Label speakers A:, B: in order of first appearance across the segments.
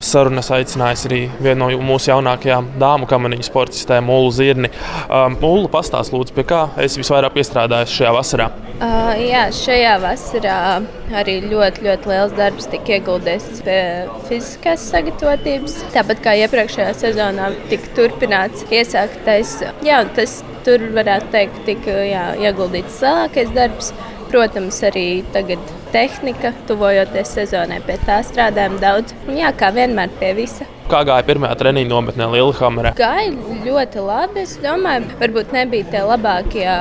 A: sarunas aicinājis arī vienu no mūsu jaunākajām dāmu kamaniņu sportistēm, Ulu Zirni. Ulu, pastāst lūdzu, pie kā esi visvairāk piestrādājis šajā vasarā?
B: Jā, šajā vasarā arī ļoti liels darbs tika ieguldīts pie fiziskās sagatavotības. Tāpat kā iepriekšējā sezonā tika turpināts iesāktais. Jā, un tas tur varētu teikt tika ieguldīts lielākais darbs. Protams, arī tagad tehnika, tuvojoties sezonai, pie tā strādājam daudz. Un jā, kā vienmēr pie visa.
A: Kā gāja pirmajā treniņu nometnē Lillehammerē?
B: Gāja ļoti labi, es domāju, varbūt nebija tie labākie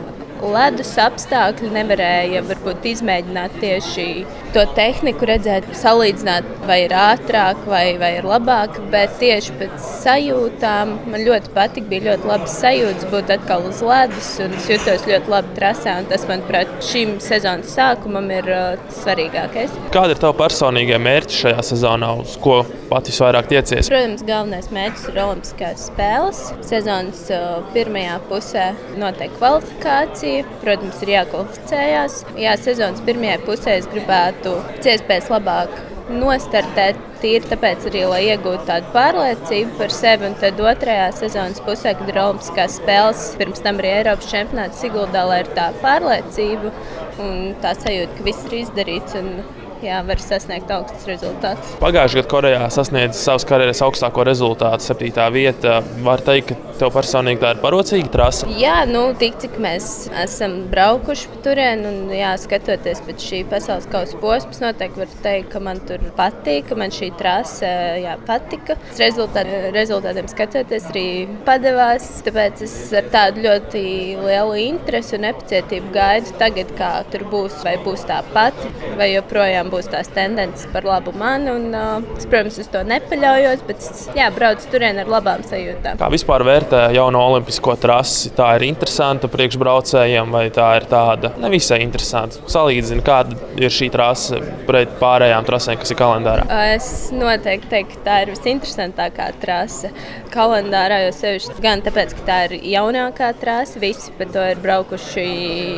B: ledus apstākļi, nevarēja varbūt izmēģināt tieši to tehniku, redzēt, salīdzināt, vai ir ātrāk, vai ir labāk, bet tieši pēc sajūtām man ļoti patika, bija ļoti labas sajūtas būt atkal uz ledus, un es jutos ļoti labi trasē, un tas, manuprāt, šim sezonas sākumam ir svarīgākais.
A: Kādi ir tavi personīgie mērķi šajā sezonā, uz ko pat visvairāk tiecies?
B: Protams, galvenais mērķis ir Olimpiskās spēles. Sezonas pirmajā pusē notiek kvalifikācija. Protams, ir jākvalificējās. Jā, sezonas pirmajā pusē es gribētu pēc iespējas labāk nostartēt, tīri tāpēc arī, lai iegūtu tādu pārliecību par sevi. Un tad otrajā sezonas pusē, kad ir Olimpiskās spēles, pirms tam arī Eiropas čempionāts Siguldā, lai ir tā pārliecība un tā sajūta, ka viss ir izdarīts un var sasniegt augstus rezultātus.
A: Pagājušajā gadā Korejā sasniedz savas karjeras augstāko rezultātu, 7. vieta. Var teikt, ka tev personīgi tā ir parocīga trase?
B: Jā, tik cik mēs esam braukuši pa turieni un skatoties pēc šī pasaules kausa posmas, noteikti var teikt, ka man tur patīk, ka man šī trase patika. Rezultātiem skatoties arī padevās, tāpēc es ar tādu ļoti lielu interesi un nepacietību gaidu tagad, kā tur būs, vai būs tāpat, vai joprojām būs tās tendences par labu man. Un, es, protams, uz to nepaļaujos, bet braucu turien ar labām sajūtām.
A: Kā vispār vērtē jauno olimpisko trasi? Tā ir interesanta priekšbraucējiem vai tā ir tāda nevisai interesanta? Salīdzini, kāda ir šī trase pret pārējām trasēm, kas ir kalendārā?
B: Es noteikti teiktu, ka tā ir visinteresantākā trase kalendārā, jo sevišķi gan tāpēc, ka tā ir jaunākā trase, visi par to ir braukuši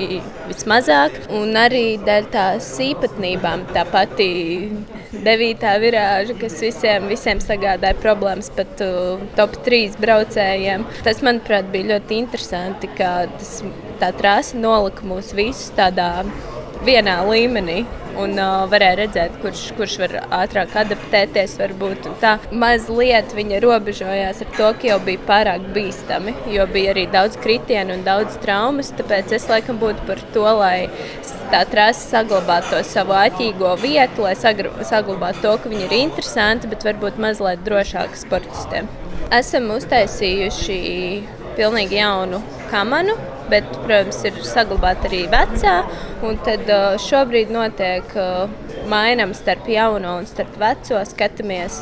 B: vismazāk, un arī dēļ tās īpatnībām. Tā pati 9. virāža, kas visiem sagādāja problēmas pat top 3 braucējiem. Tas, manuprāt, bija ļoti interesanti, ka tā trase nolika mūs visus tādā vienā līmenī. Un varēja redzēt, kurš var ātrāk adaptēties. Varbūt tā mazliet viņa robežojās ar to, ka jau bija pārāk bīstami, jo bija arī daudz kritienu un daudz traumas. Tāpēc es laikam būtu par to, lai tā trase saglabātu to savu āķīgo vietu, lai saglabātu to, ka viņa ir interesanti, bet varbūt mazliet drošāka sportistiem. Esam uztaisījuši pilnīgi jaunu kamanu, bet, protams, ir saglabāta arī vecā. Un tad šobrīd notiek mainam starp jauno un starp veco. Skatāmies,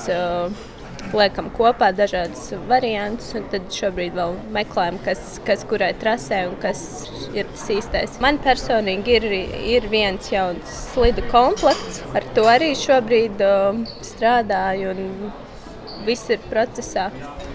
B: liekam kopā dažādas variantus, un tad šobrīd vēl meklējam, kas kurai trasē un kas ir tas īstais. Man personīgi ir viens jauns slidu komplekts. Ar to arī šobrīd strādāju un viss ir procesā.